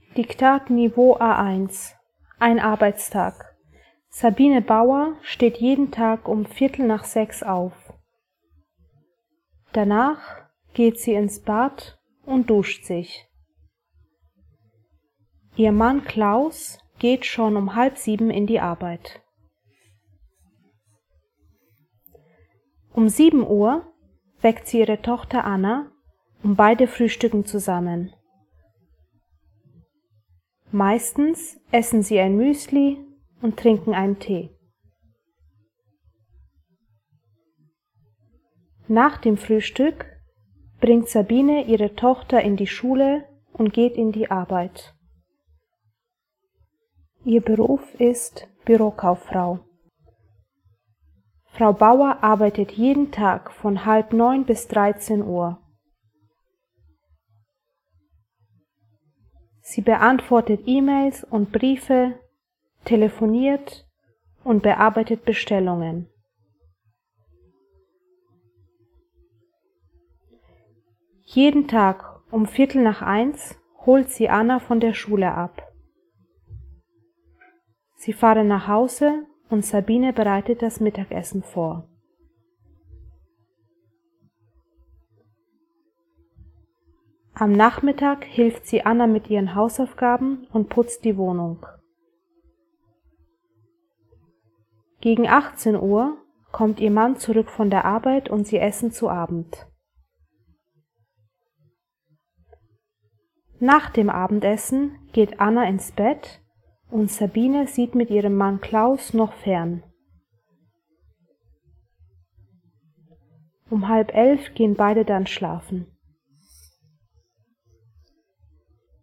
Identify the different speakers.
Speaker 1: Diktat Niveau A1. Ein Arbeitstag. Sabine Bauer steht jeden Tag um 5:45 auf. Danach geht sie ins Bad und duscht sich. Ihr Mann Klaus geht schon um 6:30 in die Arbeit. Um 7 Uhr weckt sie ihre Tochter Anna und beide frühstücken zusammen. Meistens essen sie ein Müsli und trinken einen Tee. Nach dem Frühstück bringt Sabine ihre Tochter in die Schule und geht in die Arbeit. Ihr Beruf ist Bürokauffrau. Frau Bauer arbeitet jeden Tag von 8:30 bis 13 Uhr. Sie beantwortet E-Mails und Briefe, telefoniert und bearbeitet Bestellungen. Jeden Tag um 1:15 holt sie Anna von der Schule ab. Sie fahren nach Hause und Sabine bereitet das Mittagessen vor. Am Nachmittag hilft sie Anna mit ihren Hausaufgaben und putzt die Wohnung. Gegen 18 Uhr kommt ihr Mann zurück von der Arbeit und sie essen zu Abend. Nach dem Abendessen geht Anna ins Bett und Sabine sieht mit ihrem Mann Klaus noch fern. Um 10:30 gehen beide dann schlafen.